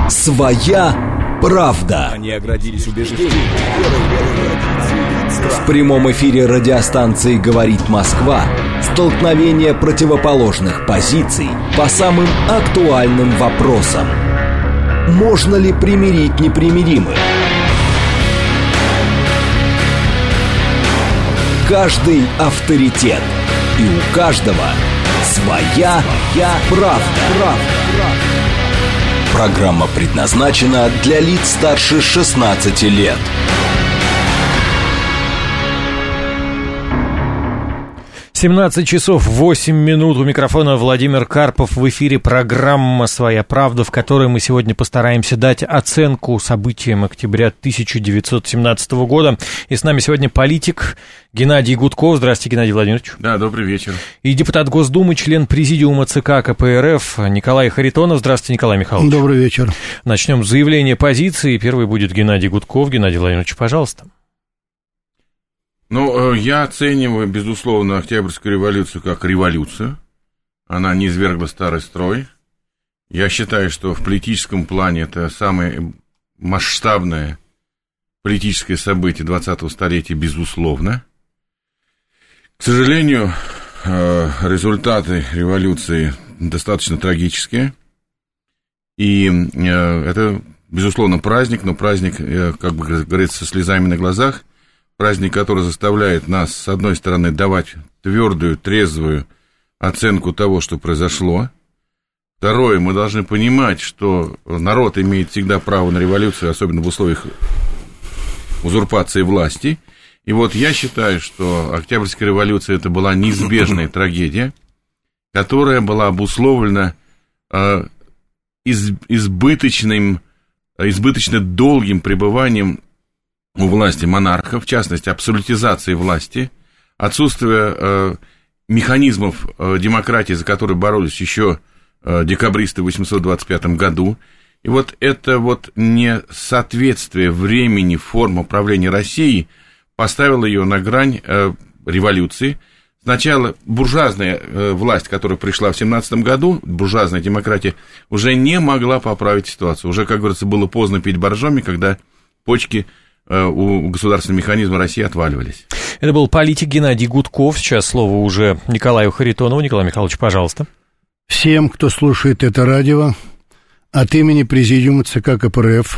Своя правда. Они оградились убеждением. В прямом эфире радиостанции «Говорит Москва» столкновение противоположных позиций по самым актуальным вопросам. Можно ли примирить непримиримых? Каждый авторитет, и у каждого своя правда. Программа предназначена для лиц старше 16 лет. 17 часов 8 минут. У микрофона Владимир Карпов. В эфире программа «Своя правда», в которой мы сегодня постараемся дать оценку событиям октября 1917 года. И с нами сегодня политик Геннадий Гудков. Здравствуйте, Геннадий Владимирович. Да, добрый вечер. И депутат Госдумы, член президиума ЦК КПРФ Николай Харитонов. Здравствуйте, Николай Михайлович. Добрый вечер. Начнем с заявления позиции. Первый будет Геннадий Гудков. Геннадий Владимирович, пожалуйста. Ну, я оцениваю, безусловно, Октябрьскую революцию как революцию. Она низвергла старый строй. Я считаю, что в политическом плане это самое масштабное политическое событие 20-го столетия, безусловно. К сожалению, результаты революции достаточно трагические. И это, безусловно, праздник, но праздник, как бы говорится, со слезами на глазах. Праздник, который заставляет нас, с одной стороны, давать твердую, трезвую оценку того, что произошло. Второе, мы должны понимать, что народ имеет всегда право на революцию, особенно в условиях узурпации власти. И вот я считаю, что Октябрьская революция – это была неизбежная трагедия, которая была обусловлена избыточно долгим пребыванием у власти монарха, в частности, абсолютизации власти, отсутствие механизмов демократии, за которые боролись еще декабристы в 1825 году. И вот это вот несоответствие времени, форм управления Россией поставило ее на грань революции. Сначала буржуазная власть, которая пришла в 17 году, буржуазная демократия, уже не могла поправить ситуацию. Уже, как говорится, было поздно пить боржоми, когда почки у государственного механизма России отваливались. Это был политик Геннадий Гудков. Сейчас слово уже Николаю Харитонову. Николай Михайлович, пожалуйста. Всем, кто слушает это радио, от имени Президиума ЦК КПРФ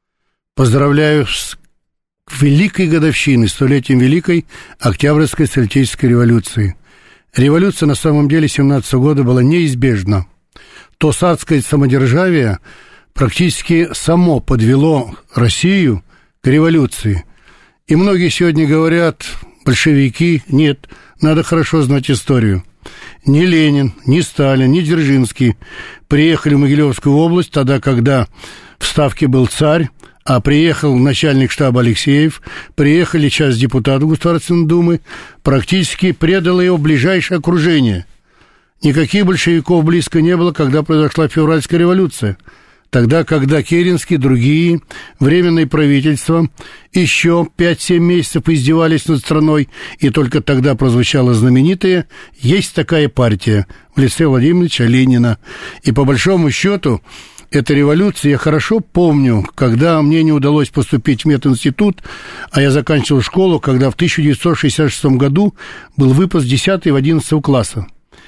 поздравляю с великой годовщиной, столетием Великой Октябрьской социалистической революции. Революция на самом деле 17 года была неизбежна. То царское самодержавие практически само подвело Россию к революции. И многие сегодня говорят, большевики, нет, надо хорошо знать историю. Ни Ленин, ни Сталин, ни Дзержинский приехали в Могилевскую область тогда, когда в Ставке был царь, а приехал начальник штаба Алексеев, приехали часть депутатов Государственной Думы, практически предало его ближайшее окружение. Никаких большевиков близко не было, когда произошла февральская революция. Тогда, когда Керенский и другие временные правительства еще 5-7 месяцев издевались над страной, и только тогда прозвучало знаменитое «Есть такая партия» в лице Владимира Ильича Ленина. И по большому счету, эта революция, я хорошо помню, когда мне не удалось поступить в мединститут, а я заканчивал школу, когда в 1966 году был выпуск 10 в 11 класса.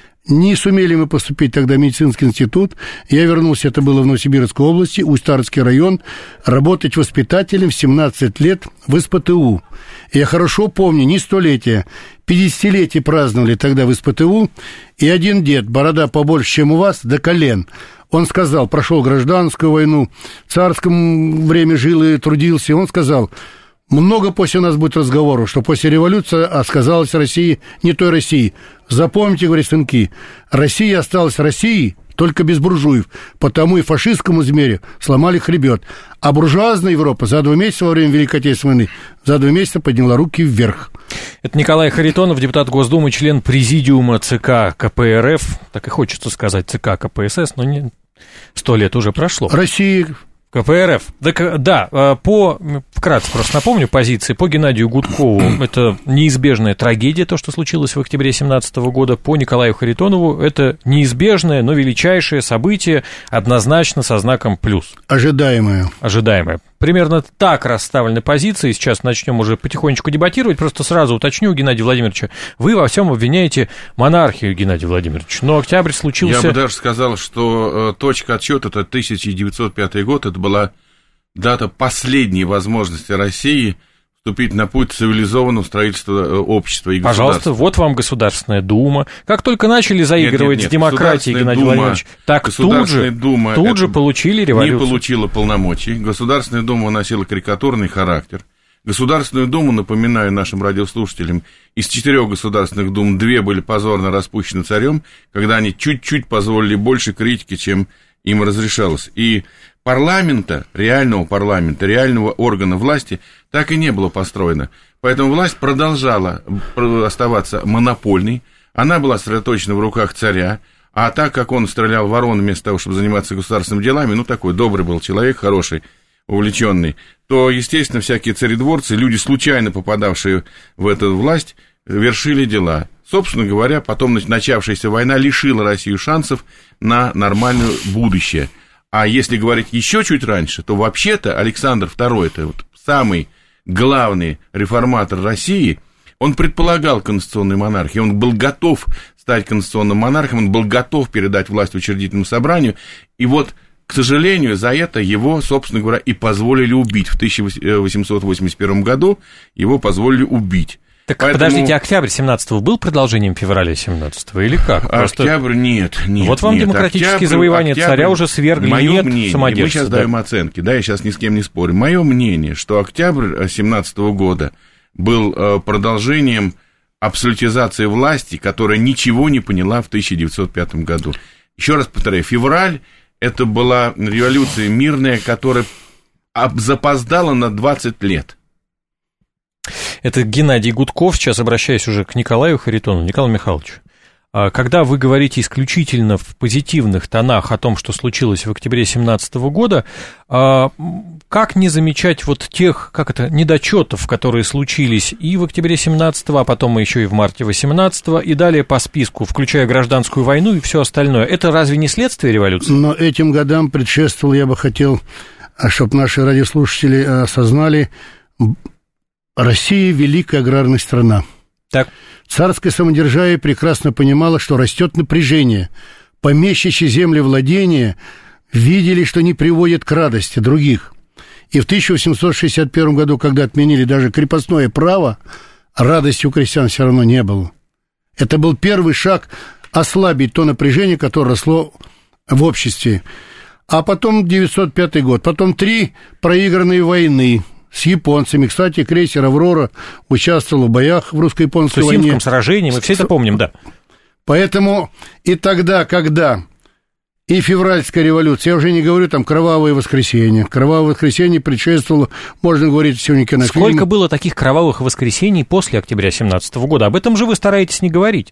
Не сумели мы поступить тогда в медицинский институт. Я вернулся, это было в Новосибирской области, Усть-Старский район, работать воспитателем в 17 лет в СПТУ. И я хорошо помню, не столетие, 50-летие праздновали тогда в СПТУ, и один дед, борода побольше, чем у вас, до колен. Он сказал, прошел гражданскую войну, в царском время жил и трудился, и он сказал: много после нас будет разговоров, что после революции сказалась России не той России. Запомните, говорит, сынки, Россия осталась Россией, только без буржуев, потому и фашистскому змею сломали хребет. А буржуазная Европа за 2 месяца во время Великой Отечественной войны, за 2 месяца подняла руки вверх. Это Николай Харитонов, депутат Госдумы, член президиума ЦК КПРФ. Так и хочется сказать ЦК КПСС, но не 100 лет уже прошло. Россия, КПРФ. Так, да, вкратце просто напомню позиции. По Геннадию Гудкову это неизбежная трагедия, то, что случилось в октябре 2017 года. По Николаю Харитонову это неизбежное, но величайшее событие, однозначно со знаком плюс. Ожидаемое. Примерно так расставлены позиции. Сейчас начнем уже потихонечку дебатировать. Просто сразу уточню, Геннадий Владимирович, вы во всем обвиняете монархию, Геннадий Владимирович. Но октябрь случился... Я бы даже сказал, что точка отсчета это 1905 год. Это была дата последней возможности России вступить на путь цивилизованного строительства общества и государства. Пожалуйста, вот вам Государственная Дума. Как только начали заигрывать с демократией, Геннадий Владимирович, так тут же получили революцию. Не получила полномочий. Государственная Дума носила карикатурный характер. Государственную Думу, напоминаю нашим радиослушателям, из 4 государственных дум 2 были позорно распущены царем, когда они чуть-чуть позволили больше критики, чем им разрешалось. И парламента, реального органа власти так и не было построено. Поэтому власть продолжала оставаться монопольной, она была сосредоточена в руках царя, а так как он стрелял ворон вместо того, чтобы заниматься государственными делами, такой добрый был человек, хороший, увлеченный, то, естественно, всякие царедворцы, люди, случайно попадавшие в эту власть, вершили дела. Собственно говоря, потом начавшаяся война лишила Россию шансов на нормальное будущее. А если говорить еще чуть раньше, то вообще-то Александр II, это вот самый главный реформатор России, он предполагал конституционную монархию, он был готов стать конституционным монархом, он был готов передать власть учредительному собранию, и вот, к сожалению, за это его, собственно говоря, и позволили убить. В 1881 году его позволили убить. Так подождите, октябрь 17-го был продолжением февраля 17-го или как? Октябрь нет. Вот вам демократические завоевания царя уже свергли, самодержцы. Мы сейчас да. даем оценки, я сейчас ни с кем не спорю. Мое мнение, что октябрь 17-го года был продолжением абсолютизации власти, которая ничего не поняла в 1905 году. Еще раз повторяю, февраль — это была революция мирная, которая запоздала на 20 лет. Это Геннадий Гудков, сейчас обращаюсь уже к Николаю Харитонову. Николай Михайлович, когда вы говорите исключительно в позитивных тонах о том, что случилось в октябре 2017 года, как не замечать вот тех, недочетов, которые случились и в октябре 2017, а потом еще и в марте 2018, и далее по списку, включая гражданскую войну и все остальное. Это разве не следствие революции? Но этим годам предшествовал, я бы хотел, чтобы наши радиослушатели осознали, Россия – великая аграрная страна. Так. Царское самодержавие прекрасно понимало, что растет напряжение. Помещичьи землевладения видели, что не приводят к радости других. И в 1861 году, когда отменили даже крепостное право, радости у крестьян все равно не было. Это был первый шаг ослабить то напряжение, которое росло в обществе. А потом 905 год, потом 3 проигранные войны с японцами. Кстати, крейсер «Аврора» участвовал в боях в русско-японской войне. В Сусимском сражении, мы все это помним, да. Поэтому и тогда, когда и февральская революция, я уже не говорю там «Кровавое воскресенье». «Кровавое воскресенье» предшествовало, можно говорить, сегодня кинофильм. Сколько было таких кровавых воскресений после октября 2017 года? Об этом же вы стараетесь не говорить.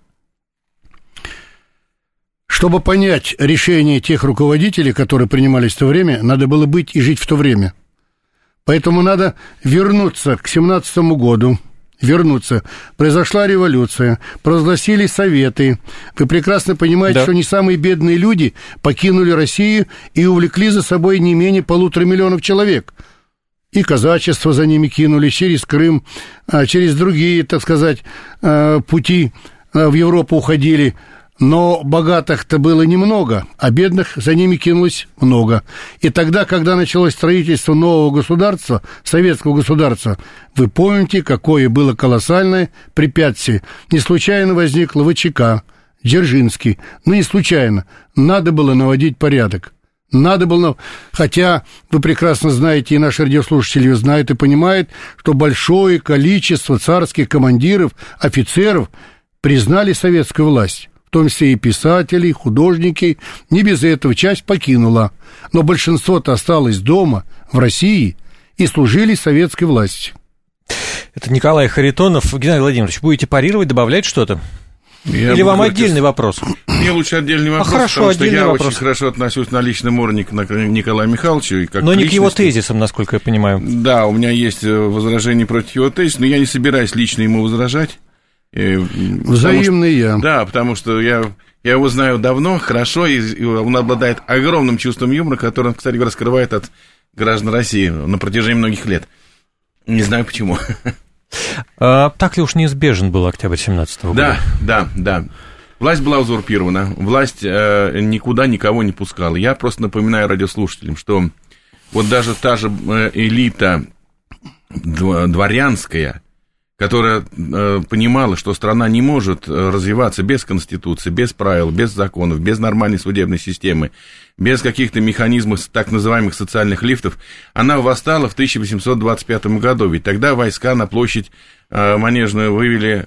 Чтобы понять решение тех руководителей, которые принимались в то время, надо было быть и жить в то время. Поэтому надо вернуться к 17 году, Произошла революция, провозгласили советы. Вы прекрасно понимаете, что не самые бедные люди покинули Россию и увлекли за собой не менее 1,5 миллиона человек. И казачество за ними кинули через Крым, через другие, так сказать, пути в Европу уходили. Но богатых-то было немного, а бедных за ними кинулось много. И тогда, когда началось строительство нового государства, советского государства, вы помните, какое было колоссальное препятствие. Не случайно возникла ВЧК, Дзержинский. Не случайно. Надо было наводить порядок. Надо было, хотя вы прекрасно знаете, и наши радиослушатели знают и понимают, что большое количество царских командиров, офицеров признали советскую власть. В том числе и писатели, и художники, не без этого часть покинула. Но большинство-то осталось дома, в России, и служили советской власти. Это Николай Харитонов. Геннадий Владимирович, будете парировать, добавлять что-то? Или вам отдельный вопрос? Мне лучше отдельный вопрос, хорошо, потому что я вопрос. очень хорошо отношусь на личном уровне к Николаю Михайловичу. И как но не личности. к его тезисам, насколько я понимаю. Да, у меня есть возражение против его тезиса, но я не собираюсь лично ему возражать. Взаимный я. Да, потому что я его знаю давно, хорошо, и он обладает огромным чувством юмора, которое он, кстати, раскрывает от граждан России на протяжении многих лет. Не знаю почему. Так ли уж неизбежен был октябрь 17-го года? Да. Власть была узурпирована, власть никуда никого не пускала. Я просто напоминаю радиослушателям, что вот даже та же элита дворянская, которая понимала, что страна не может развиваться без конституции, без правил, без законов, без нормальной судебной системы, без каких-то механизмов так называемых социальных лифтов, она восстала в 1825 году, ведь тогда войска на площадь Манежную вывели,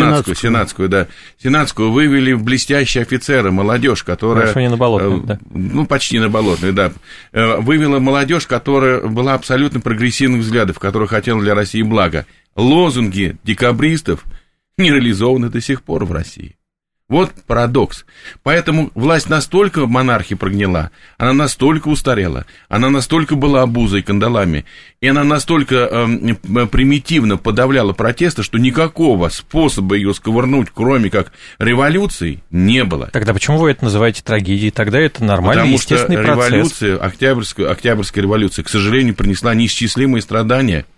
Сенатскую вывели блестящие офицеры, молодежь, которая... Хорошо, не на Болотную, да. Ну, почти на Болотную, да. Вывела молодежь, которая была абсолютно прогрессивных взглядов, которая хотела для России блага. Лозунги декабристов не реализованы до сих пор в России. Вот парадокс. Поэтому власть настолько монархии прогнила, она настолько устарела, она настолько была обузой, кандалами, и она настолько примитивно подавляла протесты, что никакого способа ее сковырнуть, кроме как революции, не было. Тогда почему вы это называете трагедией? Тогда это нормальный, естественный процесс. Потому что революция, Октябрьская революция, к сожалению, принесла неисчислимые страдания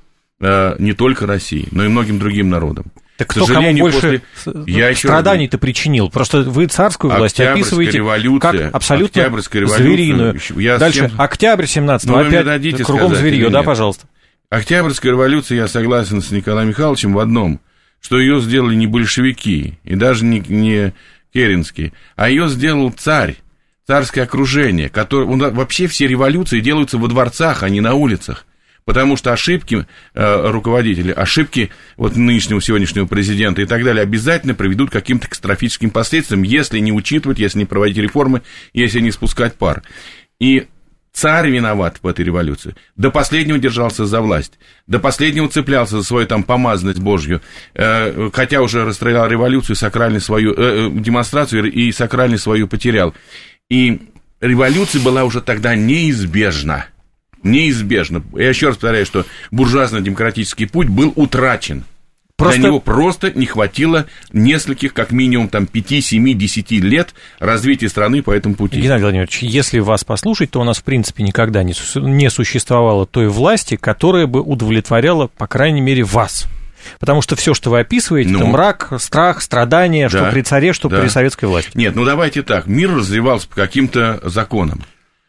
не только России, но и многим другим народам. Так кто кому больше страданий-то причинил? Просто вы царскую власть описываете как абсолютно звериную. Дальше, октябрь 17-го, опять кругом зверье, да, пожалуйста. Октябрьская революция, я согласен с Николаем Михайловичем в одном, что ее сделали не большевики, и даже не Керенские, а ее сделал царь, царское окружение, которое... Вообще все революции делаются во дворцах, а не на улицах. Потому что ошибки руководителей, ошибки вот нынешнего, сегодняшнего президента и так далее обязательно приведут к каким-то катастрофическим последствиям, если не учитывать, если не проводить реформы, если не спускать пар. И царь виноват в этой революции. До последнего держался за власть, до последнего цеплялся за свою там помазанность Божью, хотя уже расстрелял революцию, сакральную свою демонстрацию и сакральную свою потерял. И революция была уже тогда неизбежна. Неизбежно. Я еще раз повторяю, что буржуазно-демократический путь был утрачен. Для него просто не хватило нескольких, как минимум, там, 5, 7, 10 лет развития страны по этому пути. Геннадий Владимирович, если вас послушать, то у нас, в принципе, никогда не существовало той власти, которая бы удовлетворяла, по крайней мере, вас. Потому что все, что вы описываете, это мрак, страх, страдания, что при царе, что при советской власти. Нет, ну давайте так. Мир развивался по каким-то законам.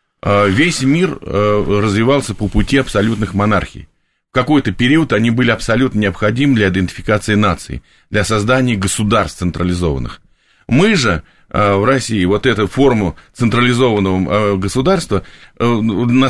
Весь мир развивался по пути абсолютных монархий. В какой-то период они были абсолютно необходимы для идентификации наций, для создания государств централизованных. Мы же в России вот эту форму централизованного государства на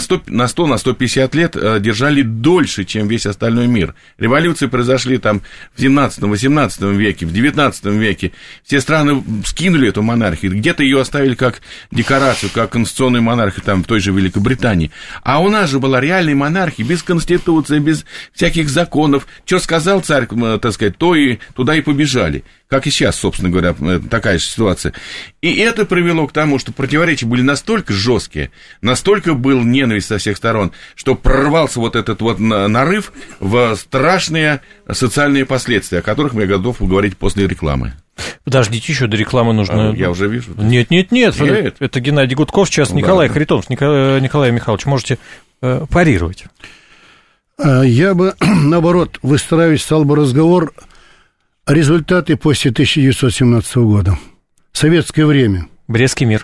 100-150 лет держали дольше, чем весь остальной мир. Революции произошли там в 17-18 веке, в 19 веке. Все страны скинули эту монархию, где-то ее оставили как декорацию, как конституционную монархию там в той же Великобритании. А у нас же была реальная монархия, без конституции, без всяких законов. Что сказал царь, так сказать, то и туда и побежали. Как и сейчас, собственно говоря, такая же ситуация. И это привело к тому, что противоречия были настолько жесткие, настолько был ненависть со всех сторон, что прорвался вот этот вот нарыв в страшные социальные последствия, о которых я готов поговорить после рекламы. Подождите, еще до рекламы нужно... Я уже вижу. Нет. Это Геннадий Гудков, сейчас Николай Харитонов. Николай Михайлович, можете парировать. Я бы, наоборот, выстраивать стал бы разговор результаты после 1917 года. Советское время. Брестский мир.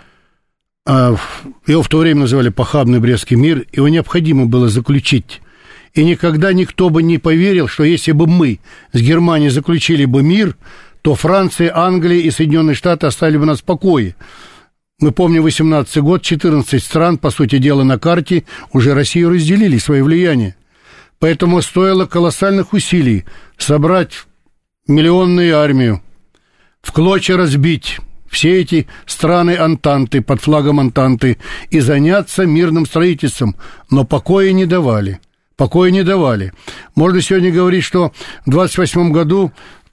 Его в то время называли похабный Брестский мир. Его необходимо было заключить. И никогда никто бы не поверил, что если бы мы с Германией заключили бы мир, то Франция, Англия и Соединенные Штаты оставили бы нас в покое. Мы помним 18 год, 14 стран, по сути дела, на карте уже Россию разделили, свое влияние. Поэтому стоило колоссальных усилий собрать миллионную армию, в клочья разбить все эти страны Антанты, под флагом Антанты, и заняться мирным строительством, но покоя не давали. Можно сегодня говорить, что в 28 году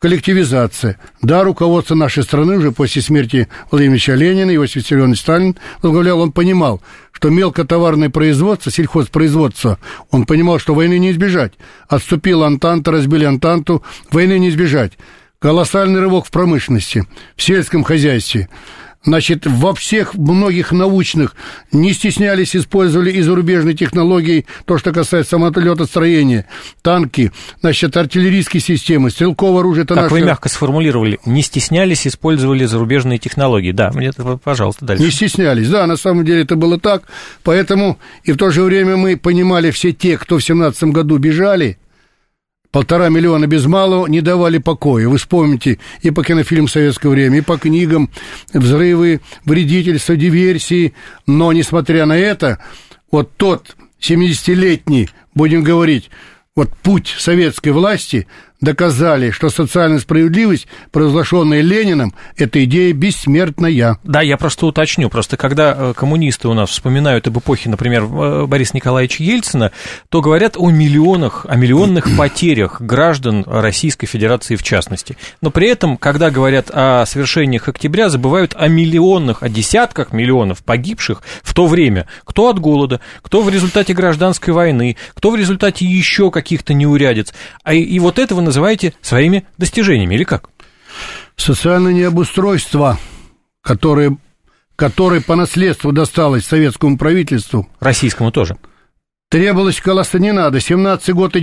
коллективизация. Да, руководство нашей страны уже после смерти Владимира Ильича Ленина, Иосиф Виссарионович Сталин возглавлял, он понимал, что мелкотоварное производство, сельхозпроизводство, он понимал, что войны не избежать. Отступила Антанта, разбили Антанту, войны не избежать. Колоссальный рывок в промышленности, в сельском хозяйстве. Значит, во всех многих научных не стеснялись, использовали и зарубежные технологии, то, что касается самолетостроения, танки, значит, артиллерийские системы, стрелковое оружие. Это как наше... вы мягко сформулировали, не стеснялись, использовали зарубежные технологии. Да, мне это, пожалуйста, дальше. Не стеснялись, да, на самом деле это было так, поэтому и в то же время мы понимали, все те, кто в 17 году бежали, 1,5 миллиона без малого не давали покоя. Вы вспомните и по кинофильмам советского времени, и по книгам, взрывы, вредительство, диверсии. Но, несмотря на это, вот тот 70-летний, будем говорить, вот путь советской власти доказали, что социальная справедливость, провозглашенная Лениным, это идея бессмертная. Да, я просто уточню. Просто когда коммунисты у нас вспоминают об эпохе, например, Бориса Николаевича Ельцина, то говорят о миллионных потерях граждан Российской Федерации в частности. Но при этом, когда говорят о свершениях октября, забывают о миллионных, о десятках миллионов погибших в то время. Кто от голода, кто в результате гражданской войны, кто в результате еще каких-то неурядиц. И вот этого называете своими достижениями, или как? Социальное необустройство, которое по наследству досталось советскому правительству. Российскому тоже. Требовалось колоссально, не надо. 17-й год и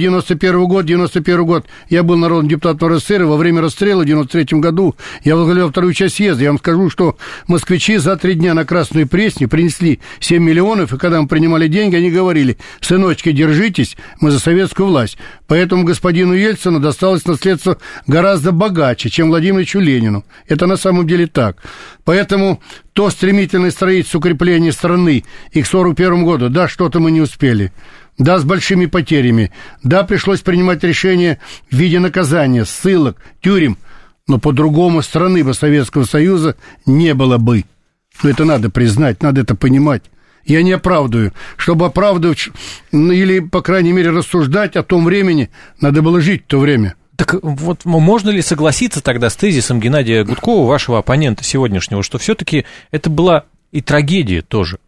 91 год. Я был народным депутатом РСФСР, во время расстрела в 93-м году я возглавлял вторую часть съезда. Я вам скажу, что москвичи за 3 дня на Красную Пресне принесли 7 миллионов, и когда мы принимали деньги, они говорили: сыночки, держитесь, мы за советскую власть. Поэтому господину Ельцину досталось наследство гораздо богаче, чем Владимиру Ильичу Ленину. Это на самом деле так. Поэтому то стремительное строительство укрепления страны и к 1941 году, да, что-то мы не успели. Да, с большими потерями. Да, пришлось принимать решения в виде наказания, ссылок, тюрем. Но по-другому страны бы Советского Союза не было бы. Но это надо признать, надо это понимать. Я не оправдываю. Чтобы оправдывать или, по крайней мере, рассуждать о том времени, надо было жить в то время. Так вот, можно ли согласиться тогда с тезисом Геннадия Гудкова, вашего оппонента сегодняшнего, что все-таки это была и трагедия тоже?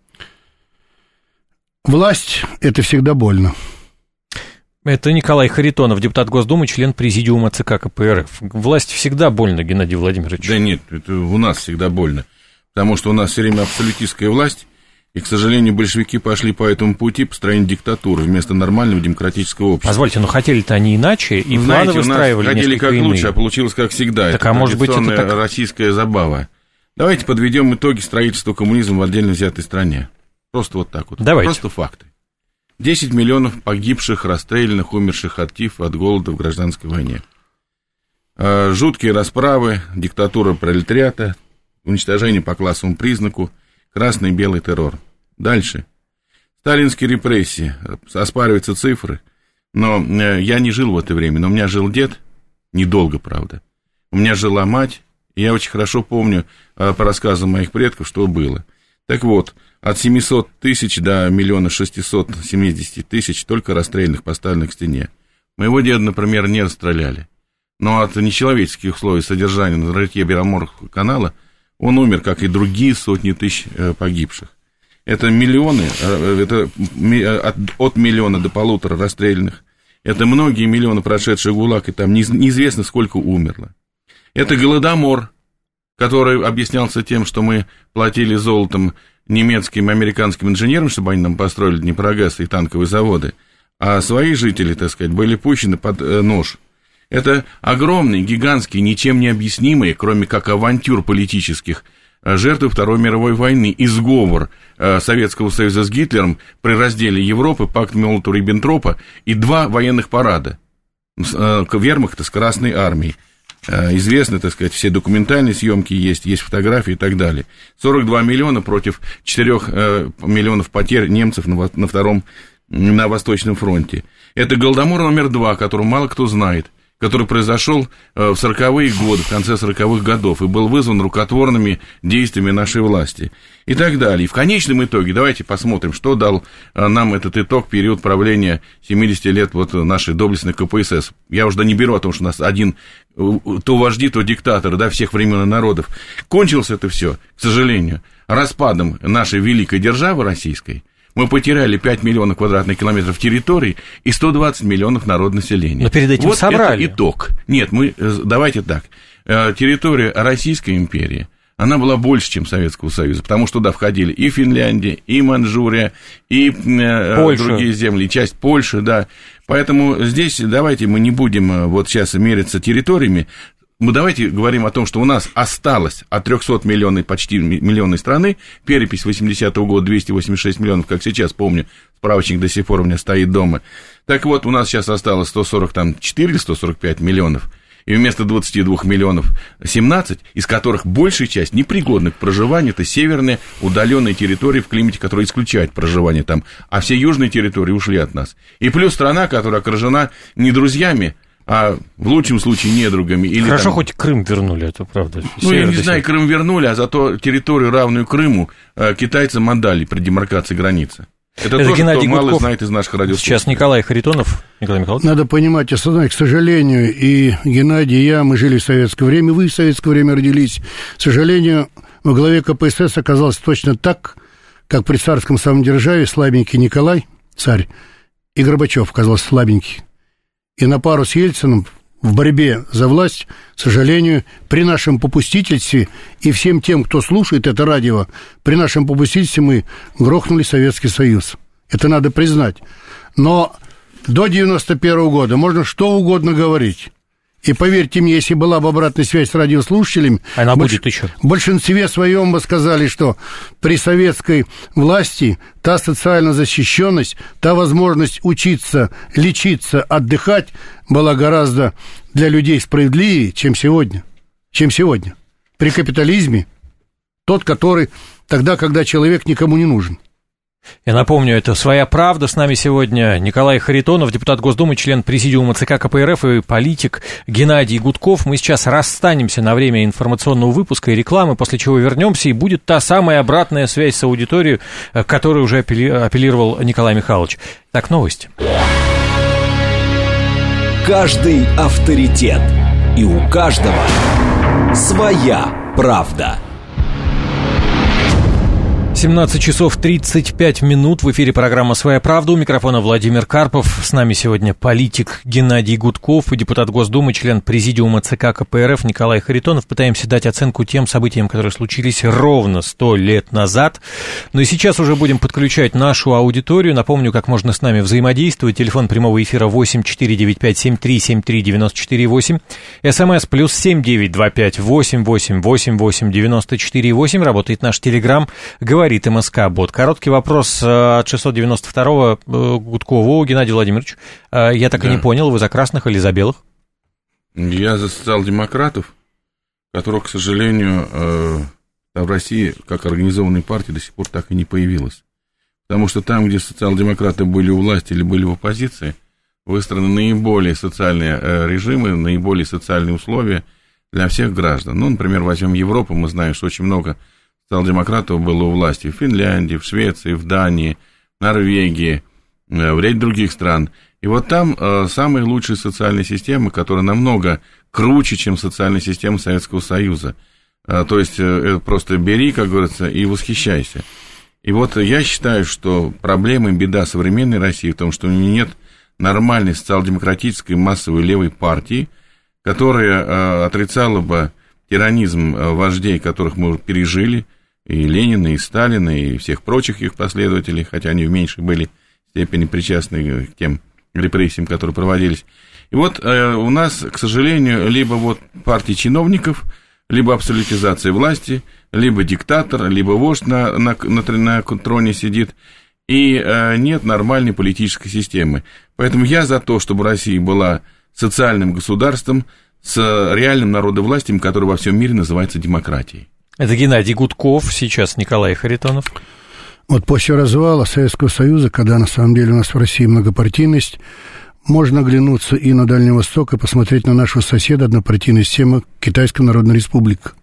Власть – это всегда больно. Это Николай Харитонов, депутат Госдумы, член президиума ЦК КПРФ. Власть всегда больно, Геннадий Владимирович. Да нет, это у нас всегда больно. Потому что у нас все время абсолютистская власть, и, к сожалению, большевики пошли по этому пути построения диктатуры вместо нормального демократического общества. Позвольте, но хотели-то они иначе, и планы выстраивали хотели несколько как иные. лучше, а получилось как всегда. Так, это может быть, это так... российская забава. Давайте подведем итоги строительства коммунизма в отдельно взятой стране. Просто вот так вот. Давайте. Просто факты. 10 миллионов погибших, расстрелянных, умерших от ТИФа, от голода в гражданской войне. Жуткие расправы, диктатура пролетариата, уничтожение по классовому признаку, красный и белый террор. Дальше. Сталинские репрессии. Оспариваются цифры. Но я не жил в это время. Но у меня жил дед. Недолго, правда. У меня жила мать. И я очень хорошо помню по рассказам моих предков, что было. Так вот, от 700 тысяч до 1 670 000 только расстрелянных, поставленных к стене. Моего деда, например, не расстреляли. Но от нечеловеческих условий содержания на рытье Беломорского канала он умер, как и другие сотни тысяч погибших. Это миллионы, это от миллиона до 1,5 расстрелянных. Это многие миллионы прошедших ГУЛАГ, и там неизвестно, сколько умерло. Это голодомор, который объяснялся тем, что мы платили золотом немецким и американским инженерам, чтобы они нам построили Днепрогэс и танковые заводы, а свои жители, так сказать, были пущены под нож. Это огромные, гигантские, ничем не объяснимые, кроме как авантюр политических, жертвы Второй мировой войны и сговор Советского Союза с Гитлером при разделе Европы, пакт Молотова-Риббентропа и 2 военных парада вермахта с Красной армией. Известны, так сказать, все документальные съемки есть фотографии и так далее. 42 миллиона против 4 миллионов потерь немцев на Восточном фронте. Это Голодомор номер 2, о котором мало кто знает, который произошел в 40-е годы, в конце 40-х годов, и был вызван рукотворными действиями нашей власти, и так далее. И в конечном итоге, давайте посмотрим, что дал нам этот итог, период правления 70 лет вот нашей доблестной КПСС. Я уже не беру о том, что у нас один то вожди, то диктаторы, да, всех времен и народов. Кончилось это все, к сожалению, распадом нашей великой державы российской. Мы потеряли 5 миллионов квадратных километров территории и 120 миллионов народонаселения. Но перед этим вот собрали. Это итог. Нет, давайте так. Территория Российской империи, она была больше, чем Советского Союза, потому что туда входили и Финляндия, и Манчжурия, и другие земли, часть Польши, да. Поэтому здесь давайте мы не будем вот сейчас мериться территориями. Мы давайте говорим о том, что у нас осталось от 300-миллионной, почти миллионной страны, перепись 80-го года 286 миллионов, как сейчас помню, справочник до сих пор у меня стоит дома. Так вот, у нас сейчас осталось 144 или 145 миллионов, и вместо 22 миллионов 17, из которых большая часть непригодна к проживанию, это северные удаленные территории в климате, которые исключают проживание там, а все южные территории ушли от нас. И плюс страна, которая окружена не друзьями, а в лучшем случае недругами. Или хорошо, там... хоть Крым вернули, это правда. Ну, я не знаю, Крым вернули, а зато территорию, равную Крыму, китайцам отдали при демаркации границы. Это тоже Геннадий кто мало Гудков, знает из наших радиослушателей. Сейчас Николай Харитонов. Николай Михайлович. Надо понимать, к сожалению, и Геннадий, и я, мы жили в советское время, вы в советское время родились. К сожалению, во главе КПСС оказалось точно так, как при царском самодержавии слабенький Николай, царь, и Горбачев оказался слабенький. И на пару с Ельциным в борьбе за власть, к сожалению, при нашем попустительстве и всем тем, кто слушает это радио, при нашем попустительстве мы грохнули Советский Союз. Это надо признать. Но до 91 года можно что угодно говорить. И поверьте мне, если была бы обратная связь с радиослушателями, она будет еще. В большинстве своем бы сказали, что при советской власти та социальная защищенность, та возможность учиться, лечиться, отдыхать была гораздо для людей справедливее, чем сегодня. При капитализме тот, который тогда, когда человек никому не нужен. Я напомню, это «Своя правда». С нами сегодня Николай Харитонов, депутат Госдумы, член президиума ЦК КПРФ и политик Геннадий Гудков. Мы сейчас расстанемся на время информационного выпуска и рекламы, после чего вернемся, и будет та самая обратная связь с аудиторией, к которой уже апеллировал Николай Михайлович. Так, новости. Каждый авторитет. И у каждого своя правда. 17 часов 35 минут. В эфире программа «Своя правда». У микрофона Владимир Карпов. С нами сегодня политик Геннадий Гудков и депутат Госдумы, член президиума ЦК КПРФ Николай Харитонов. Пытаемся дать оценку тем событиям, которые случились ровно 100 лет назад. Но и сейчас уже будем подключать нашу аудиторию. Напомню, как можно с нами взаимодействовать. Телефон прямого эфира 8-495-73-73-94-8. СМС +7 925 88 88 94 8. Работает наш Телеграм. Говорит МСК-бот. Короткий вопрос от 692-го Гудкову. Геннадий Владимирович, я так и не понял, вы за красных или за белых? Я за социал-демократов, которых, к сожалению, в России как организованной партии до сих пор так и не появилась. Потому что там, где социал-демократы были у власти или были в оппозиции, выстроены наиболее социальные режимы, наиболее социальные условия для всех граждан. Ну, например, возьмем Европу, мы знаем, что очень много социал-демократов было у власти в Финляндии, в Швеции, в Дании, в Норвегии, в ряде других стран. И вот там самые лучшие социальные системы, которые намного круче, чем социальная система Советского Союза. То есть просто бери, как говорится, и восхищайся. И вот я считаю, что проблема и беда современной России в том, что у нее нет нормальной социал-демократической массовой левой партии, которая отрицала бы тиранизм вождей, которых мы пережили, и Ленина, и Сталина, и всех прочих их последователей, хотя они в меньшей были степени причастны к тем репрессиям, которые проводились. И вот у нас, к сожалению, либо вот партия чиновников, либо абсолютизация власти, либо диктатор, либо вождь на троне сидит, и нет нормальной политической системы. Поэтому я за то, чтобы Россия была социальным государством с реальным народовластием, которое во всем мире называется демократией. Это Геннадий Гудков, сейчас Николай Харитонов. Вот после развала Советского Союза, когда на самом деле у нас в России многопартийность, можно оглянуться и на Дальний Восток, и посмотреть на нашего соседа, однопартийная система Китайская Народная Республика.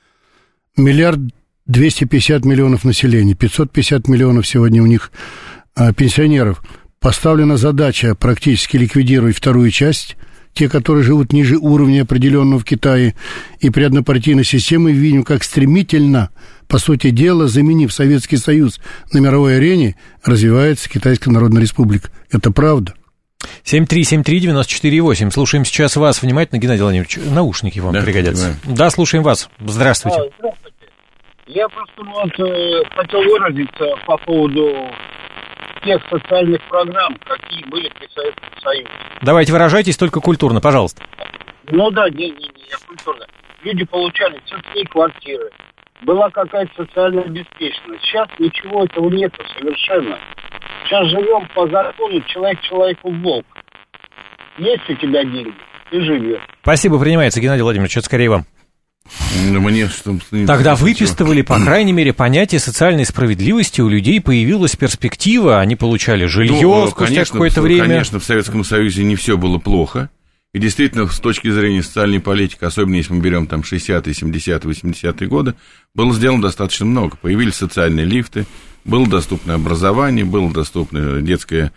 1 250 000 000 населения, 550 миллионов сегодня у них пенсионеров. Поставлена задача практически ликвидировать вторую часть, те, которые живут ниже уровня определенного в Китае, и при однопартийной системе видим, как стремительно, по сути дела, заменив Советский Союз на мировой арене, развивается Китайская Народная Республика. Это правда. 7373948. Слушаем сейчас вас внимательно, Геннадий Владимирович. Наушники вам пригодятся. Да, слушаем вас. Здравствуйте. Здравствуйте. Я просто хотел выразиться по поводу тех социальных программ, какие были при Советском Союзе. Давайте выражайтесь только культурно, пожалуйста. Ну да, я культурно. Люди получали цветные квартиры. Была какая-то социальная обеспеченность. Сейчас ничего этого нету совершенно. Сейчас живем по закону человек человеку волк. Есть у тебя деньги, ты живешь. Спасибо, принимается, Геннадий Владимирович, это скорее вам. Мне, Тогда выписывали, по крайней мере, понятие социальной справедливости, у людей появилась перспектива, они получали жилье спустя какое-то время. Конечно, в Советском Союзе не все было плохо, и действительно, с точки зрения социальной политики, особенно если мы берем там 60-е, 70-е, 80-е годы, было сделано достаточно много. Появились социальные лифты, было доступно образование, было доступно детское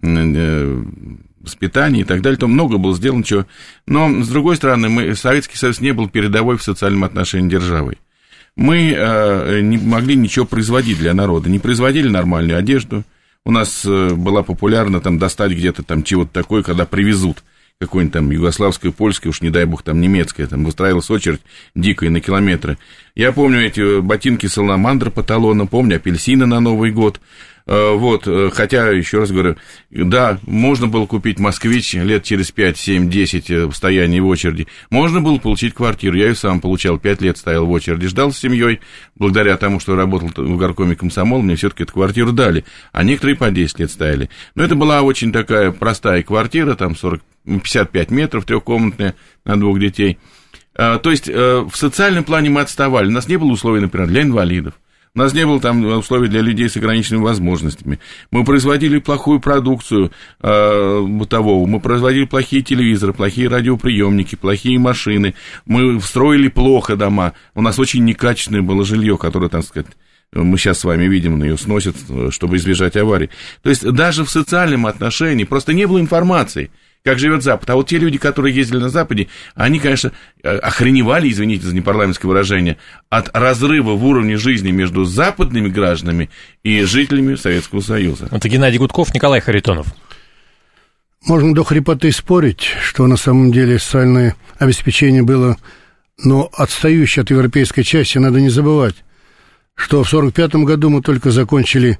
воспитание и так далее, то много было сделано чего. Но, с другой стороны, Советский Союз не был передовой в социальном отношении державой. Мы не могли ничего производить для народа, не производили нормальную одежду. У нас была популярна там достать где-то там чего-то такое, когда привезут какое-нибудь там югославское, польское, уж не дай бог там немецкое, там выстраивалась очередь дикая на километры. Я помню эти ботинки Саламандра по талонам, помню апельсины на Новый год. Вот, хотя, еще раз говорю, да, можно было купить «Москвич» лет через 5, 7, 10 в стоянии в очереди. Можно было получить квартиру. Я ее сам получал, 5 лет стоял в очереди, ждал с семьей. Благодаря тому, что работал в горкоме комсомола, мне все-таки эту квартиру дали. А некоторые по 10 лет стояли. Но это была очень такая простая квартира, там 55 метров, трехкомнатная, на 2 детей. То есть в социальном плане мы отставали. У нас не было условий, например, для инвалидов. У нас не было там условий для людей с ограниченными возможностями. Мы производили плохую продукцию бытовую, мы производили плохие телевизоры, плохие радиоприемники, плохие машины. Мы строили плохо дома. У нас очень некачественное было жилье, которое, так сказать, мы сейчас с вами видим, ее сносят, чтобы избежать аварий. То есть даже в социальном отношении просто не было информации, как живет Запад. А вот те люди, которые ездили на Западе, они, конечно, охреневали, извините за непарламентское выражение, от разрыва в уровне жизни между западными гражданами и жителями Советского Союза. Это Геннадий Гудков, Николай Харитонов. Можно до хрипоты спорить, что на самом деле социальное обеспечение было, но отстающее от европейской части. Надо не забывать, что в 1945 году мы только закончили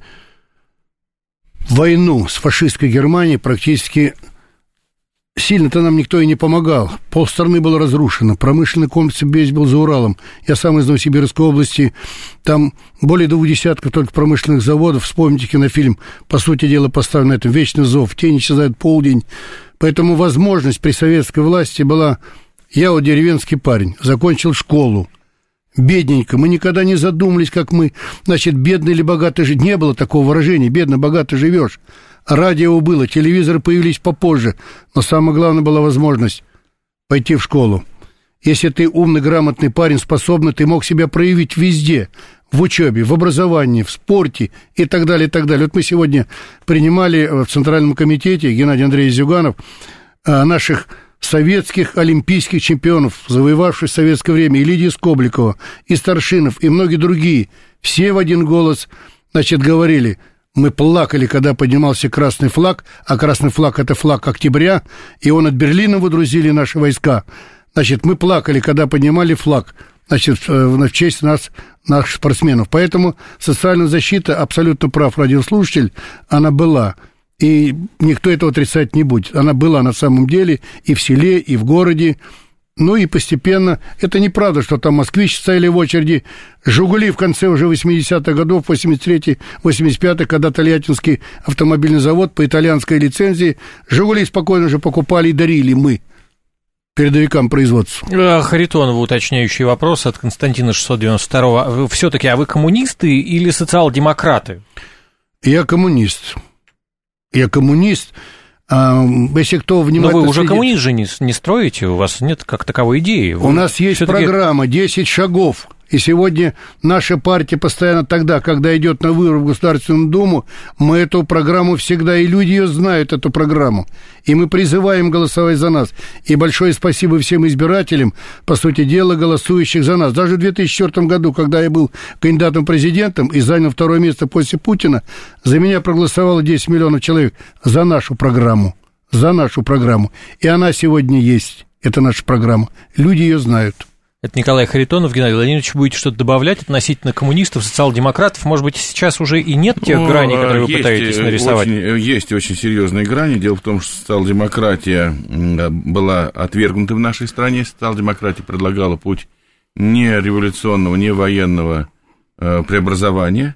войну с фашистской Германией, практически сильно-то нам никто и не помогал. Полстраны было разрушено, промышленный комплекс весь был за Уралом. Я сам из Новосибирской области, там более 20 только промышленных заводов. Вспомните кинофильм, по сути дела, поставлен на этом «Вечный зов», «Тень исчезает полдень». Поэтому возможность при советской власти была... Я вот деревенский парень, закончил школу, бедненько. Мы никогда не задумались, как мы, значит, бедно или богато жить. Не было такого выражения, бедно-богато живешь. Радио было, телевизоры появились попозже, но самое главное была возможность пойти в школу. Если ты умный, грамотный парень, способный, ты мог себя проявить везде, в учебе, в образовании, в спорте и так далее, и так далее. Вот мы сегодня принимали в Центральном комитете, Геннадий Андреевич Зюганов, наших советских олимпийских чемпионов, завоевавших в советское время, и Лидия Скобликова, и Старшинов, и многие другие. Все в один голос, значит, говорили... Мы плакали, когда поднимался красный флаг, а красный флаг – это флаг октября, и он от Берлина выдрузили наши войска. Значит, мы плакали, когда поднимали флаг, значит, в честь нас, наших спортсменов. Поэтому социальная защита, абсолютно прав радиослушатель, она была. И никто этого отрицать не будет. Она была на самом деле и в селе, и в городе. Ну и постепенно, это неправда, что там москвичи стояли в очереди, «Жигули» в конце уже 80-х годов, 83-й, 85-й, когда Тольяттинский автомобильный завод по итальянской лицензии, «Жигули» спокойно же покупали и дарили мы передовикам производства. Харитонову уточняющий вопрос от Константина 692. Все-таки, а вы коммунисты или социал-демократы? Я коммунист. Если кто внимательно... Но вы уже коммунист же не строите, у вас нет как таковой идеи. У нас есть программа «10 шагов». И сегодня наша партия постоянно тогда, когда идет на выборы в Государственную Думу, мы эту программу всегда, и люди ее знают, эту программу. И мы призываем голосовать за нас. И большое спасибо всем избирателям, по сути дела, голосующих за нас. Даже в 2004 году, когда я был кандидатом в президентом и занял второе место после Путина, за меня проголосовало 10 миллионов человек за нашу программу. За нашу программу. И она сегодня есть. Это наша программа. Люди ее знают. Это Николай Харитонов. Геннадий Владимирович, будете что-то добавлять относительно коммунистов, социал-демократов? Может быть, сейчас уже и нет тех граней, которые вы пытаетесь нарисовать? Есть очень серьезные грани. Дело в том, что социал-демократия была отвергнута в нашей стране. Социал-демократия предлагала путь не революционного, не военного преобразования.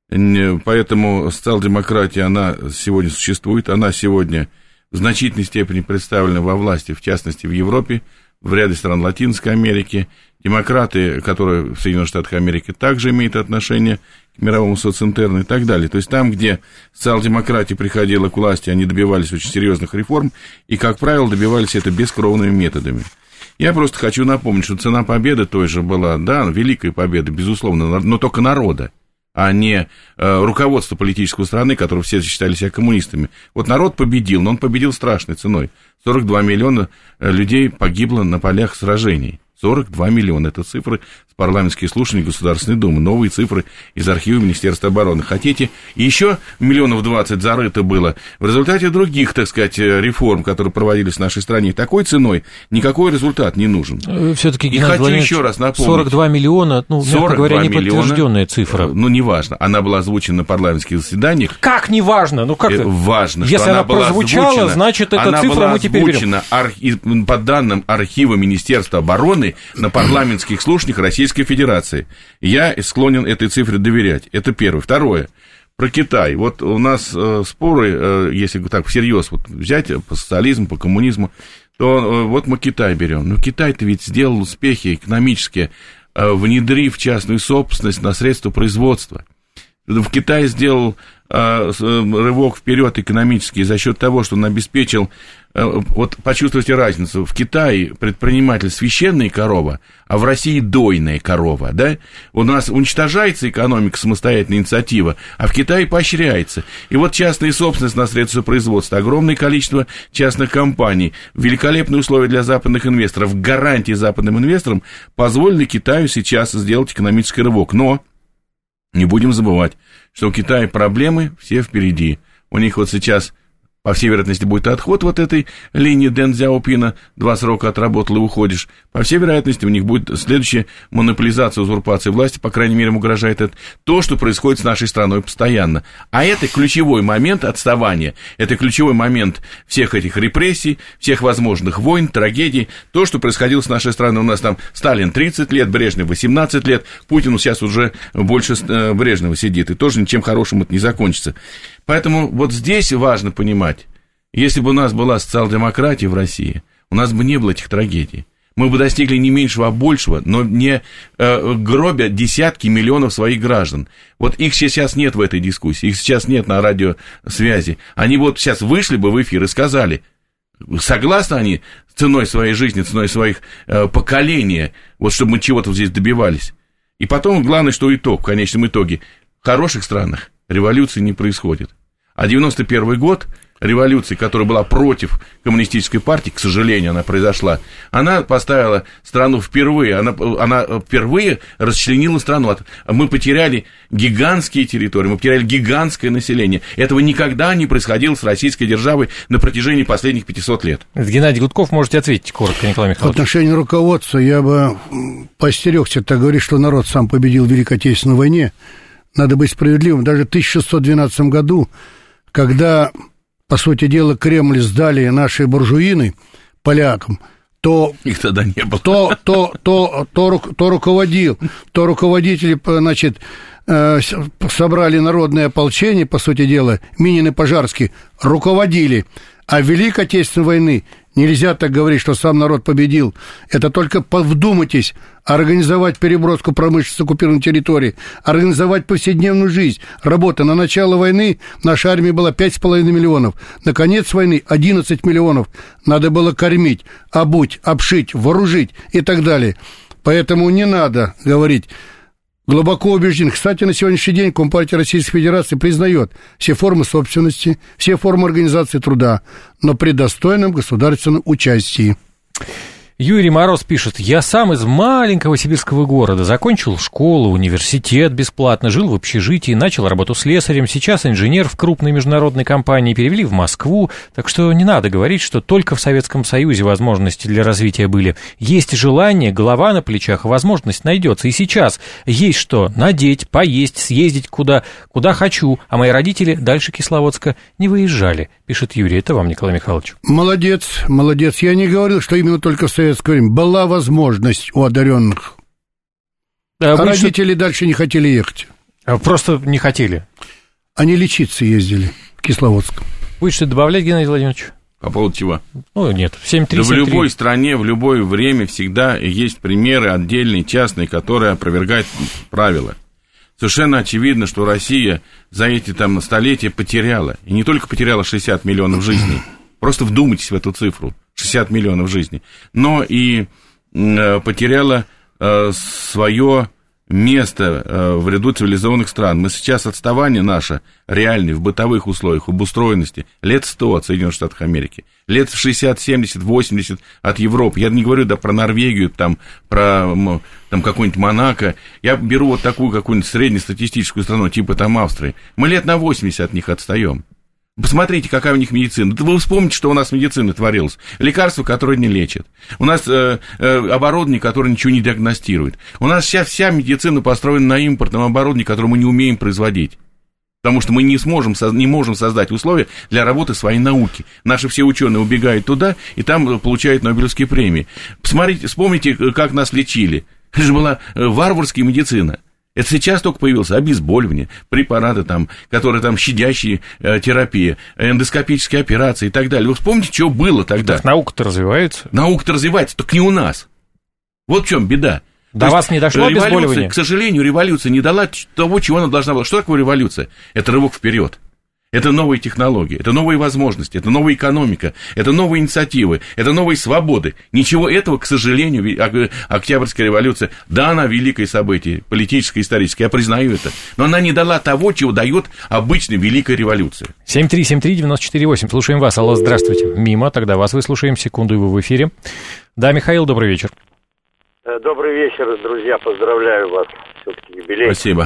Поэтому социал-демократия, она сегодня существует. Она сегодня в значительной степени представлена во власти, в частности, в Европе, в ряде стран Латинской Америки. Демократы, которые в Соединенных Штатах Америки также имеют отношение к мировому социнтерну и так далее. То есть там, где социал-демократия приходила к власти, они добивались очень серьезных реформ, и, как правило, добивались это бескровными методами. Я просто хочу напомнить, что цена победы той же была, да, великая победа, безусловно, но только народа, а не руководство политической страны, которые все считали себя коммунистами. Вот народ победил, но он победил страшной ценой. 42 миллиона людей погибло на полях сражений. 42 миллиона. Это цифры с парламентских слушаний Государственной Думы. Новые цифры из архива Министерства обороны. Хотите? И еще 20 миллионов зарыто было в результате других, так сказать, реформ, которые проводились в нашей стране. Такой ценой никакой результат не нужен. Все-таки, и хочу еще раз напомнить. 42 миллиона, ну, мягко говоря, неподтвержденная цифра. Ну, неважно. Она была озвучена на парламентских заседаниях. Как неважно? Ну, как важно, если что она была прозвучала, озвучена, значит, эта цифра мы теперь берем. По данным архива Министерства обороны на парламентских слушаниях Российской Федерации. Я склонен этой цифре доверять. Это первое. Второе. Про Китай. Вот у нас споры, если так всерьез вот взять по социализму, по коммунизму, то вот мы Китай берем. Но Китай-то ведь сделал успехи экономические, внедрив частную собственность на средства производства. В Китае сделал рывок вперед экономический за счет того, что он обеспечил, вот почувствуйте разницу, в Китае предприниматель священная корова, а в России дойная корова, да? У нас уничтожается экономика, самостоятельная инициатива, а в Китае поощряется. И вот частная собственность на средства производства, огромное количество частных компаний, великолепные условия для западных инвесторов, гарантии западным инвесторам позволили Китаю сейчас сделать экономический рывок. Но не будем забывать, что у Китая проблемы все впереди. У них вот сейчас, по всей вероятности, будет отход вот этой линии Дэн Цзяопина, 2 срока отработал и уходишь. По всей вероятности, у них будет следующая монополизация, узурпация власти, по крайней мере, им угрожает это. То, что происходит с нашей страной постоянно. А это ключевой момент отставания, это ключевой момент всех этих репрессий, всех возможных войн, трагедий. То, что происходило с нашей страной. У нас там Сталин 30 лет, Брежнев 18 лет, Путин сейчас уже больше Брежнева сидит, и тоже ничем хорошим это не закончится. Поэтому вот здесь важно понимать, если бы у нас была социал-демократия в России, у нас бы не было этих трагедий. Мы бы достигли не меньшего, а большего, но не гробя десятки миллионов своих граждан. Вот их сейчас нет в этой дискуссии, их сейчас нет на радиосвязи. Они вот сейчас вышли бы в эфир и сказали, согласны они ценой своей жизни, ценой своих поколений, вот чтобы мы чего-то здесь добивались. И потом, главное, что итог, в конечном итоге, в хороших странах революции не происходит. А 91 год, революция, которая была против коммунистической партии, к сожалению, она произошла, она поставила страну впервые, она впервые расчленила страну. Мы потеряли гигантские территории, мы потеряли гигантское население. Этого никогда не происходило с российской державой на протяжении последних 500 лет. Геннадий Гудков, можете ответить коротко, Николай Михайлович. В отношении руководства я бы поостерегся так говорить, что народ сам победил в Великой Отечественной войне. Надо быть справедливым. Даже в 1612 году, когда, по сути дела, Кремль сдали наши буржуины полякам, то их тогда не было. То руководители, значит, собрали народное ополчение, по сути дела, Минин и Пожарский руководили. А в Великой Отечественной войны Нельзя так говорить, что сам народ победил. Это только вдумайтесь, организовать переброску промышленности с оккупированной территории, организовать повседневную жизнь. Работа. На начало войны наша армия была 5,5 миллионов. На конец войны 11 миллионов. Надо было кормить, обуть, обшить, вооружить и так далее. Поэтому не надо говорить. Глубоко убежден. Кстати, на сегодняшний день Компартия Российской Федерации признает все формы собственности, все формы организации труда, но при достойном государственном участии. Юрий Мороз пишет: я сам из маленького сибирского города, закончил школу, университет бесплатно, жил в общежитии, начал работу слесарем, сейчас инженер в крупной международной компании, перевели в Москву, так что не надо говорить, что только в Советском Союзе возможности для развития были. Есть желание, голова на плечах, возможность найдется. И сейчас есть что надеть, поесть, съездить куда хочу, а мои родители дальше Кисловодска не выезжали, пишет Юрий. Это вам, Николай Михайлович. Молодец, молодец. Я не говорил, что именно только в советское время. Была возможность у одаренных. А родители дальше не хотели ехать. Просто не хотели. Они лечиться ездили в Кисловодск. Будет что добавлять, Геннадий Владимирович? По поводу чего? Ну, нет, 7-3. Да в любой стране, в любое время всегда есть примеры отдельные, частные, которые опровергают правила. Совершенно очевидно, что Россия за эти там столетия потеряла. И не только потеряла 60 миллионов жизней. Просто вдумайтесь в эту цифру. 60 миллионов жизней. Но и потеряла свое место в ряду цивилизованных стран. Мы сейчас отставание наше реальное в бытовых условиях, в обустроенности лет 100 от Соединенных Штатов Америки, лет 60, 70, 80 от Европы. Я не говорю про Норвегию, про какой-нибудь Монако. Я беру вот такую какую-нибудь среднестатистическую страну, типа там Австрии. Мы лет на 80 от них отстаем. Посмотрите, какая у них медицина. Вы вспомните, что у нас медицина творилась. Лекарства, которые не лечат. У нас оборудование, которое ничего не диагностирует. У нас сейчас вся медицина построена на импортном оборудовании, которое мы не умеем производить. Потому что мы не можем создать условия для работы своей науки. Наши все ученые убегают туда, и там получают Нобелевские премии. Посмотрите, вспомните, как нас лечили. Это же была варварская медицина. Это сейчас только появилось обезболивание, препараты там, которые там щадящие терапия, эндоскопические операции и так далее. Вы вспомните, что было тогда? Так наука-то развивается. Наука-то развивается, только не у нас. Вот в чем беда. До вас не дошло обезболивание? К сожалению, революция не дала того, чего она должна была. Что такое революция? Это рывок вперед. Это новые технологии, это новые возможности, это новая экономика, это новые инициативы, это новые свободы. Ничего этого, к сожалению, Октябрьская революция, да, она великое событие, политическое, историческое, я признаю это, но она не дала того, чего дает обычная великая революция. 7373948, слушаем вас. Алло, здравствуйте. Мимо, тогда вас выслушаем, секунду, и вы в эфире. Да, Михаил, добрый вечер. Добрый вечер, друзья, поздравляю вас, все-таки юбилей. Спасибо.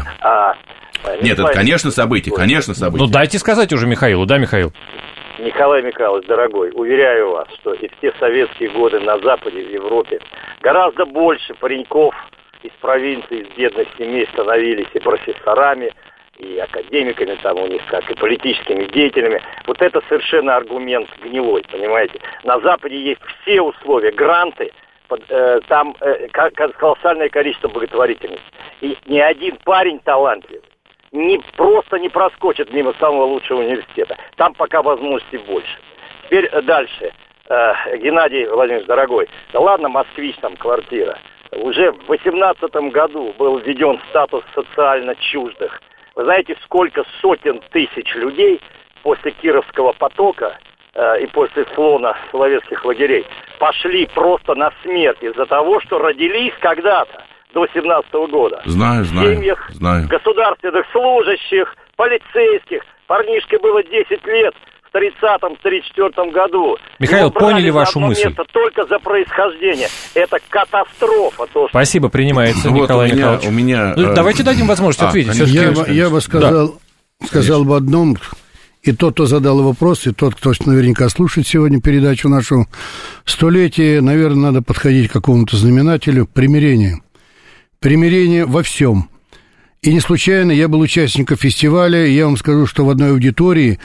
Нет, это, конечно, событие, конечно, событие. Ну, дайте сказать уже Михаилу, да, Михаил? Николай Михайлович, дорогой, уверяю вас, что и в те советские годы на Западе, в Европе, гораздо больше пареньков из провинции, из бедных семей становились и профессорами, и академиками там у них, как и политическими деятелями. Вот это совершенно аргумент гнилой, понимаете? На Западе есть все условия, гранты, там колоссальное количество благотворительности. И ни один парень талантливый просто не проскочит мимо самого лучшего университета. Там пока возможностей больше. Теперь дальше. Геннадий Владимирович, дорогой, да ладно, москвич, там квартира. Уже в 2018 году был введен статус социально чуждых. Вы знаете, сколько сотен тысяч людей после Кировского потока и после слона советских лагерей пошли просто на смерть из-за того, что родились когда-то до 17-го года. Знаю. В семьях государственных служащих, полицейских. Парнишке было 10 лет в 30-м, 34-м году. Михаил, поняли вашу мысль. Только за происхождение. Это катастрофа. Спасибо, принимается, Николай Михайлович. Давайте дадим возможность ответить. Я бы сказал бы одном. И тот, кто задал вопрос, и тот, кто наверняка слушает сегодня передачу нашу, столетие, наверное, надо подходить к какому-то знаменателю примирения. Примирение во всем. И не случайно я был участником фестиваля, и я вам скажу, что в одной аудитории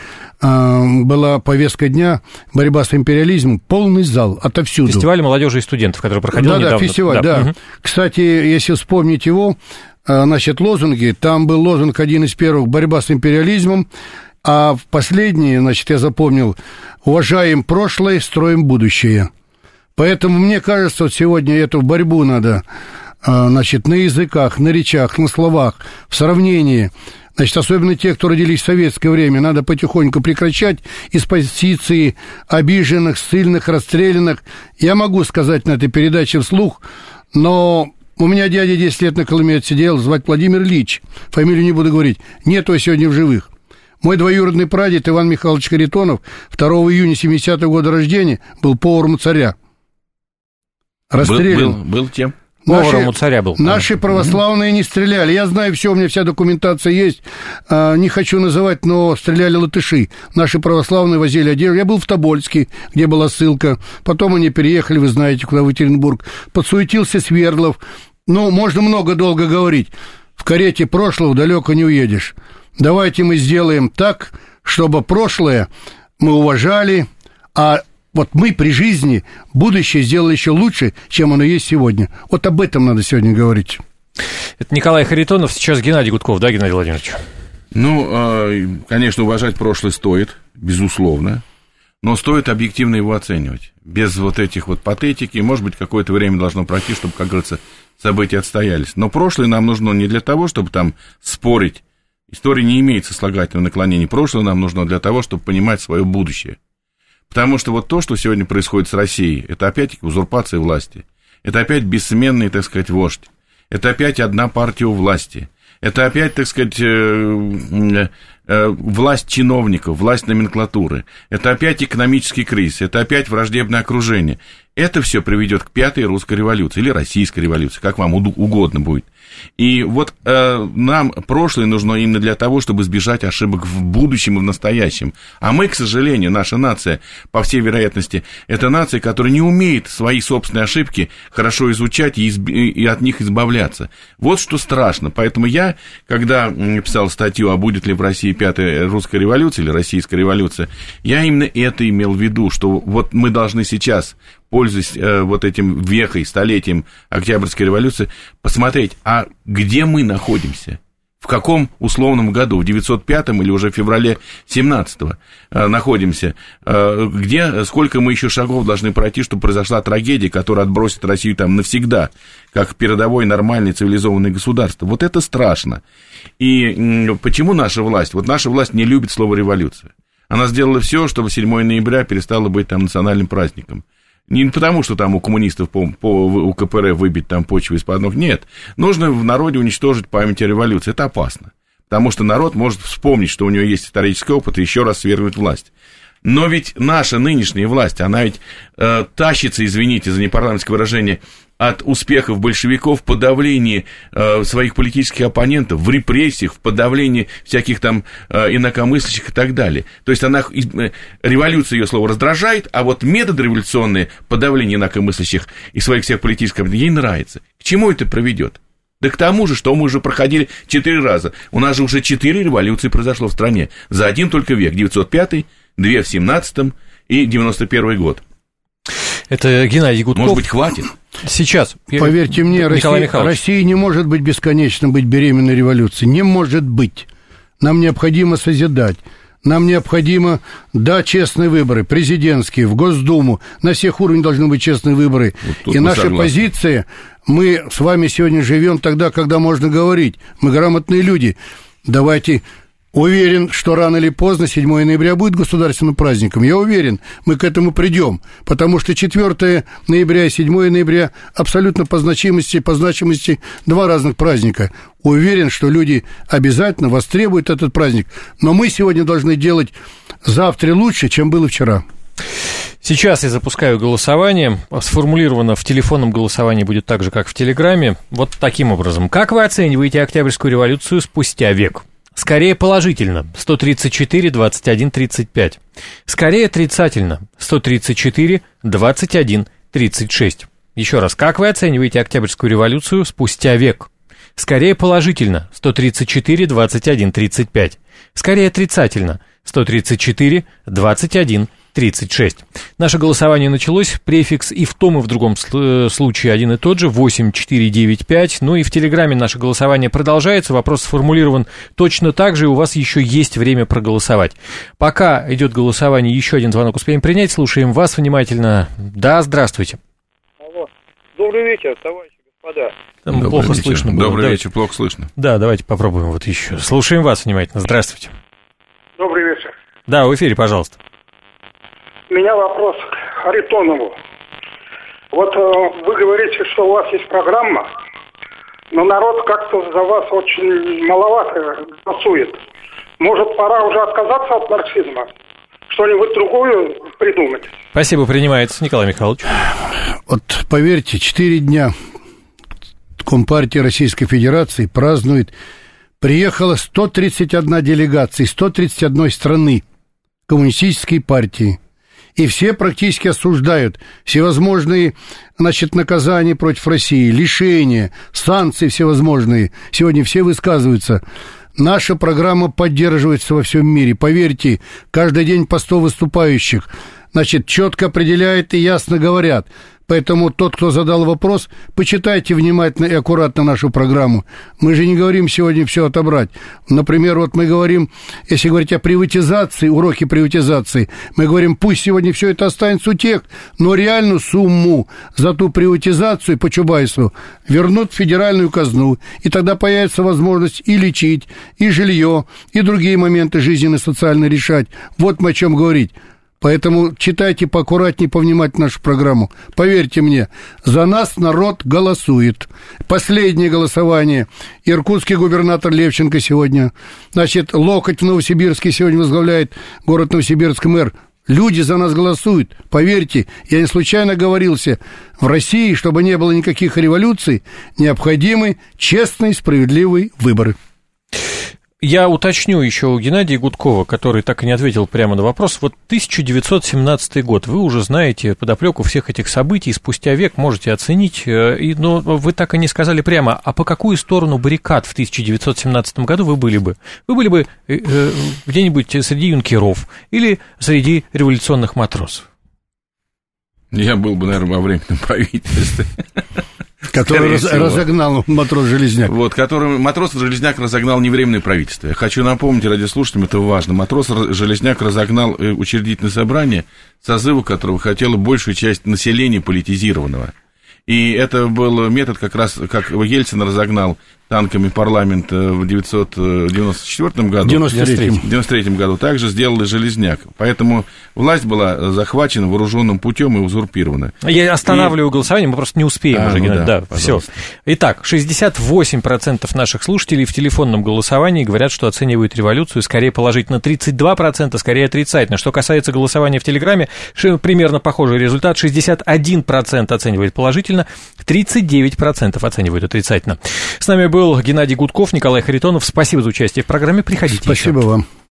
была повестка дня «Борьба с империализмом», полный зал, отовсюду. Фестиваль молодежи и студентов, который проходил недавно. Да, фестиваль, да. Угу. Кстати, если вспомнить его, значит, лозунги, там был лозунг один из первых «Борьба с империализмом», А в последнее, значит, я запомнил: уважаем прошлое, строим будущее. Поэтому мне кажется, вот сегодня эту борьбу надо, значит, на языках, на речах, на словах, в сравнении. Значит, особенно те, кто родились в советское время, надо потихоньку прекращать из позиции обиженных, ссыльных, расстрелянных. Я могу сказать на этой передаче вслух, но у меня дядя 10 лет на Колыме отсидел, звать Владимир Ильич, фамилию не буду говорить, нет его сегодня в живых. Мой двоюродный прадед Иван Михайлович Харитонов 2 июня 70-го года рождения был поваром у царя. Расстрелян. Был тем? Поваром у царя был. Наши православные не стреляли. Я знаю все, у меня вся документация есть. Не хочу называть, но стреляли латыши. Наши православные возили одежду. Я был в Тобольске, где была ссылка. Потом они переехали, вы знаете, куда, в Екатеринбург. Подсуетился Свердлов. Ну, можно долго говорить. В карете прошлого далеко не уедешь. Давайте мы сделаем так, чтобы прошлое мы уважали, а вот мы при жизни будущее сделали еще лучше, чем оно есть сегодня. Вот об этом надо сегодня говорить. Это Николай Харитонов, сейчас Геннадий Гудков, да, Геннадий Владимирович? Ну, конечно, уважать прошлое стоит, безусловно, но стоит объективно его оценивать. Без вот этих вот патетики, может быть, какое-то время должно пройти, чтобы, как говорится, события отстоялись. Но прошлое нам нужно не для того, чтобы там спорить. История не имеет сослагательного наклонения. Прошлое нам нужно для того, чтобы понимать свое будущее. Потому что вот то, что сегодня происходит с Россией, это опять узурпация власти. Это опять бессменный, так сказать, вождь. Это опять одна партия у власти. Это опять, так сказать, власть чиновников, власть номенклатуры. Это опять экономический кризис. Это опять враждебное окружение. Это все приведет к 5-й русской революции или российской революции, как вам угодно будет. И вот нам прошлое нужно именно для того, чтобы избежать ошибок в будущем и в настоящем. А мы, к сожалению, наша нация, по всей вероятности, это нация, которая не умеет свои собственные ошибки хорошо изучать и от них избавляться. Вот что страшно. Поэтому я, когда писал статью, а будет ли в России 5-я русская революция или российская революция, я именно это имел в виду, что вот мы должны сейчас, пользуясь вот этим вехой, столетием Октябрьской революции, посмотреть, а где мы находимся, в каком условном году, в 905-м или уже в феврале 17-го находимся, где, сколько мы еще шагов должны пройти, чтобы произошла трагедия, которая отбросит Россию там навсегда, как передовое нормальное цивилизованное государство. Вот это страшно. И почему наша власть? Вот наша власть не любит слово «революция». Она сделала все, чтобы 7 ноября перестало быть там национальным праздником. Не потому, что там у коммунистов у КПРФ выбить там почву из-под ног. Нет. Нужно в народе уничтожить память о революции. Это опасно. Потому что народ может вспомнить, что у него есть исторический опыт, и еще раз свергнуть власть. Но ведь наша нынешняя власть, она ведь тащится, извините за непарламентское выражение, от успехов большевиков в подавлении своих политических оппонентов, в репрессиях, в подавлении всяких там инакомыслящих и так далее. То есть она, революция, ее слово, раздражает, а вот методы революционные подавления инакомыслящих и своих всех политических оппонентов ей нравится. К чему это приведет? Да к тому же, что мы уже проходили 4 раза. У нас же уже 4 революции произошло в стране. За один только век. 905-й, 2 в 17-м и 91-й год. Это Геннадий Гудков. Может быть, хватит? Сейчас. Поверьте мне, Россия не может быть бесконечно быть беременной революцией. Не может быть. Нам необходимо созидать. Нам необходимо, да, честные выборы, президентские, в Госдуму. На всех уровнях должны быть честные выборы. Вот и наша позиция, мы с вами сегодня живем тогда, когда можно говорить. Мы грамотные люди. Давайте... Уверен, что рано или поздно 7 ноября будет государственным праздником. Я уверен, мы к этому придем, потому что 4 ноября и 7 ноября абсолютно по значимости 2 разных праздника. Уверен, что люди обязательно востребуют этот праздник. Но мы сегодня должны делать завтра лучше, чем было вчера. Сейчас я запускаю голосование. Сформулировано в телефонном голосовании будет так же, как в Телеграме. Вот таким образом. Как вы оцениваете Октябрьскую революцию спустя век? Скорее положительно, 134, 21, 35. Скорее отрицательно, 134, 21, 36. Еще раз, как вы оцениваете Октябрьскую революцию спустя век? Скорее положительно, 134, 21, 35. Скорее отрицательно, 134, 21, 36. Наше голосование началось. Префикс и в том, и в другом случае один и тот же. 8495. Ну и в Телеграме наше голосование продолжается. Вопрос сформулирован точно так же, и у вас еще есть время проголосовать. Пока идет голосование, еще один звонок успеем принять. Слушаем вас внимательно. Да, здравствуйте. Алло. Добрый вечер, товарищи, господа. Там плохо слышно было. Добрый вечер, плохо слышно. Да, давайте попробуем вот еще. Слушаем вас внимательно. Здравствуйте. Добрый вечер. Да, в эфире, пожалуйста. У меня вопрос к Харитонову. Вот вы говорите, что у вас есть программа, но народ как-то за вас очень маловато голосует. Может, пора уже отказаться от марксизма? Что-нибудь другое придумать? Спасибо, принимается, Николай Михайлович. Вот поверьте, 4 дня Компартия Российской Федерации празднует. Приехала 131 делегация из 131 страны коммунистической партии. И все практически осуждают всевозможные, наказания против России, лишения, санкции всевозможные. Сегодня все высказываются. Наша программа поддерживается во всем мире. Поверьте, каждый день по 100 выступающих. Четко определяют и ясно говорят. Поэтому тот, кто задал вопрос, почитайте внимательно и аккуратно нашу программу. Мы же не говорим сегодня все отобрать. Например, вот мы говорим, если говорить о приватизации, уроки приватизации, мы говорим, пусть сегодня все это останется у тех, но реальную сумму за ту приватизацию по Чубайсу вернут в федеральную казну. И тогда появится возможность и лечить, и жилье, и другие моменты жизненно социально решать. Вот мы о чем говорить. Поэтому читайте поаккуратнее, повнимательнее нашу программу. Поверьте мне, за нас народ голосует. Последнее голосование. Иркутский губернатор Левченко сегодня. Локоть в Новосибирске сегодня возглавляет город Новосибирск мэр. Люди за нас голосуют. Поверьте, я не случайно говорился. В России, чтобы не было никаких революций, необходимы честные и справедливые выборы. Я уточню еще у Геннадия Гудкова, который так и не ответил прямо на вопрос. Вот 1917 год, вы уже знаете подоплеку всех этих событий, спустя век можете оценить, но вы так и не сказали прямо, а по какую сторону баррикад в 1917 году вы были бы? Вы были бы где-нибудь среди юнкеров или среди революционных матросов? Я был бы, наверное, во временном правительстве. Который разогнал матрос-железняк. Вот, матрос-железняк разогнал не временное правительство. Я хочу напомнить радиослушателям, это важно. Матрос-железняк разогнал учредительное собрание, созыва которого хотела большую часть населения политизированного. И это был метод как раз, как Ельцин разогнал танками парламент в 1994 году. В 1993 году также сделал и Железняк. Поэтому власть была захвачена вооруженным путем и узурпирована. Я останавливаю голосование, мы просто не успеем уже, Геннадий. Да, все. Итак, 68% наших слушателей в телефонном голосовании говорят, что оценивают революцию скорее положительно, 32% скорее отрицательно. Что касается голосования в Телеграме, примерно похожий результат. 61% оценивает положительно, 39% оценивают отрицательно. С нами был Геннадий Гудков, Николай Харитонов. Спасибо за участие в программе. Приходите. Спасибо еще. Вам.